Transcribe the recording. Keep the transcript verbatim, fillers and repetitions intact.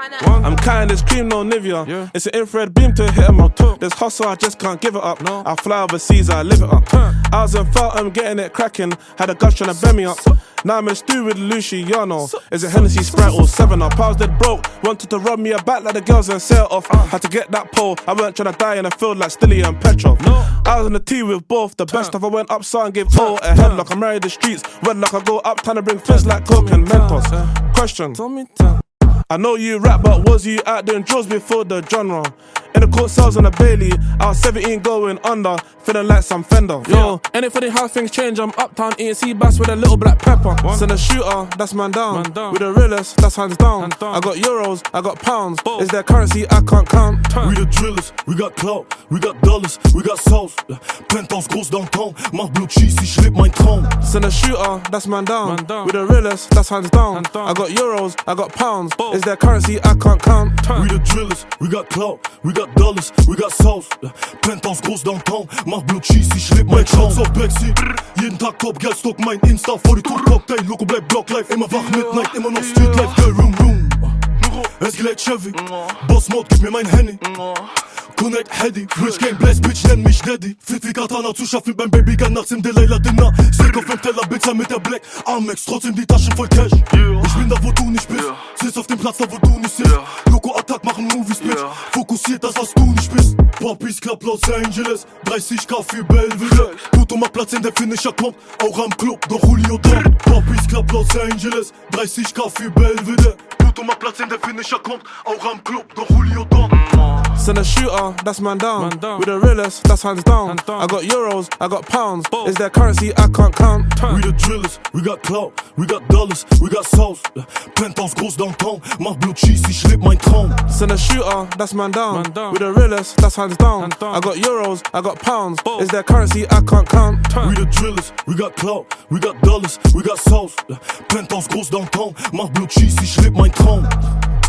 I'm kind, it's cream, no Nivea. Yeah. It's an infrared beam to hit 'em up. This hustle, I just can't give it up. No. I fly overseas, I live it up. Huh. I was in Feltham, getting it cracking. Had a gush trying to bend me up. So, now I'm in stew with Luciano. So, Is it Hennessy, Sprite or seven up? I was dead broke, wanted to rub me a back like the girls and set it off. uh. Had to get that pole, I weren't trying to die in a field like Stilly and Petrov. No. I was in the tea with both, the best of I went upside and gave all a headlock. I'm married the streets, red like I go up trying to bring fizz like Coke and Mentos. Question, I know you rap, but was you out doing drugs before the genre? In the court cells on a Bailey, I was seventeen going under, feeling like some Fender. Yo, ain't it funny how things change? I'm uptown eating sea bass with a little black pepper. What? Send a shooter, that's man down. man down. With the realest, that's hands down. Hand down. I got euros, I got pounds. Both. Is there currency I can't count? We the drillers, we got clout, we got dollars, we got sauce. Penthouse groß downtown, mach Blue Cheese, ich leb mein Traum. Send a shooter, that's man down. man down. With the realest, that's hands down. Hand down. I got euros, I got pounds. Both. Is there currency I can't count? We the drillers, we got clout, we got dollars, we got sauce. Penthouse groß downtown, mach Blue Cheese, ich leb mein Traum. Auf Backseat, jeden Tag Top, Girl, stock mein Insta vor die Tour Cocktail. Loco bleibt Block Life, immer wach Midnight, immer noch Street Life. Girl, room, room. Es gleich Chevy, Boss Mode, gib mir mein Handy. Connect Hedy, Rich Game Blast, Bitch, nenn mich Daddy. Fit wie Katana zu schaffen beim Babygun nachts im Delilah Dinner. Steak auf dem Teller, Pizza mit der Black Amex, trotzdem die Taschen voll Cash. Ich bin da, wo du nicht bist, sitz auf dem Platz, da wo du nicht sitzt. Loco Attack machen Movies, Bitch, fokussiert das, was du nicht bist. Poppys Club Los Angeles, dreißig K für Belvedere. Tuto macht Platz, in der Finisher kommt, auch am Club, doch Julio da. Poppys Club Los Angeles, dreißig K für Belvedere. Tuto macht Platz, in der Finisher kommt, auch am Club, doch Julio da. Send a shooter, that's man down. man down. With the realest, that's hands down. Hand down. I got euros, I got pounds. Both. Is there currency I can't count? We the drillers, we got clout, we got dollars, we got sauce. Penthouse groß downtown, mach Blue Cheese, ich leb mein Traum. Send a shooter, that's man down. man down. With the realest, that's hands down. Hand down. I got euros, I got pounds. Both. Is there currency I can't count? We the drillers, we got clout, we got dollars, we got sauce. Penthouse groß downtown, mach Blue Cheese, ich leb mein Traum.